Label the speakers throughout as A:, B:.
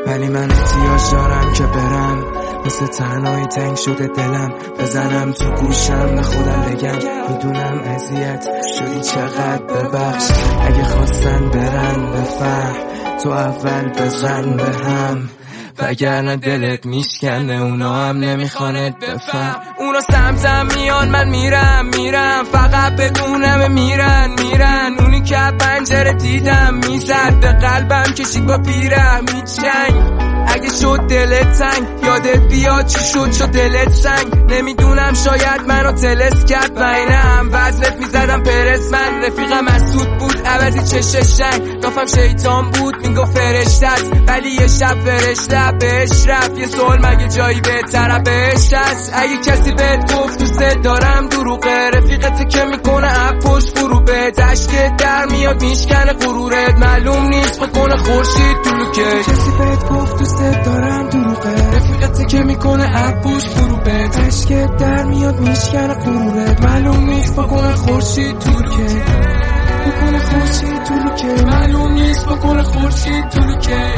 A: ولی من احتیاج دارم که برم، مثل تنهایی تنگ شده دلم، بزنم تو گوشم به خودم بگم میدونم اذیت شدی چقدر ببخش، اگه خواستن برن بفهم تو اول بزن به هم، وگرنه دلت میشکنه اونا هم نمیخوانت بفهم. اونا سمتم میان من میرم فقط بدونم میرن اونی که پنجره دیدم میزد به قلبم کشید با پیره میچنگ، اگه شد دلت تنگ یادت بیاد چی شد دلت سنگ، نمیدونم شاید منو تلس کرد و اینه هم وزنت میزدم پرس، من رفیقم مسعود بود عوضی چش شنگ، دافم شیطان بود میگفت فرشتت، ولی یه شب فرشته بهش رفت، یه سوال مگه جایی بهتره بهش هست، اگه کسی بهت گفت دوست دارم دروغه، رفیقت که میکنه اپوش فرو به دشت در میاد میشکنه غرورت، معلوم نیست بکنه خورشید طلوعه، کسی بهت گفت دوست دارم دروغه، رفیقت که میکنه اپوش فرو به دشت در میاد میشکنه غرورت، معلوم نیست بکنه خورشید طلوعه، بکنه خورشید طلوعه، معلوم نیست بکنه خورشید طلوعه،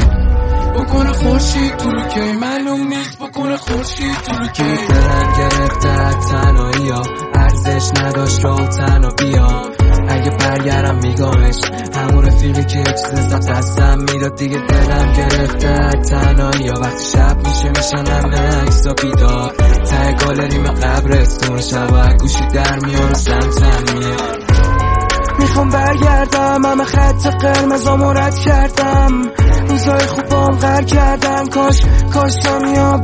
A: بکنه خورشید طلوعه، معلوم نیست بکنه خورشید طلوعه. دلم گرفته تنهایی ها ارزش نداشت رو تنها بیام، اگه برگردم میگمش همون رفیقی که یک چیز دستم میداد، دیگه دلم گرفته تنهایی ها وقتی شب میشن همه عکسا بیدار، ته گالریم قبرستون شب گوشی در میان سمتم میاد، میخوام برگردم همه خط قرمزامو رد کردم، روزای خوبام غر کردن، کاش ثانیا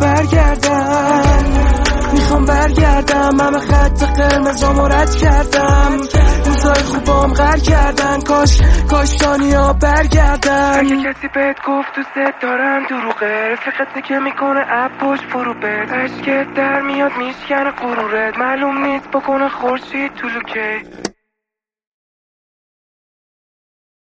A: برگردم، میخوام برگردم همه خط قرمزامو رد کردم، روزای خوبام غر کردن، کاش ثانیا برگردن، اگه کسی بهت گفت دوست دارم دروغه، رفیقت که میکنه اپوش فرو به اشکت در میاد میشکنه غرورت، معلوم نیست بکنه خورشید طلوعه.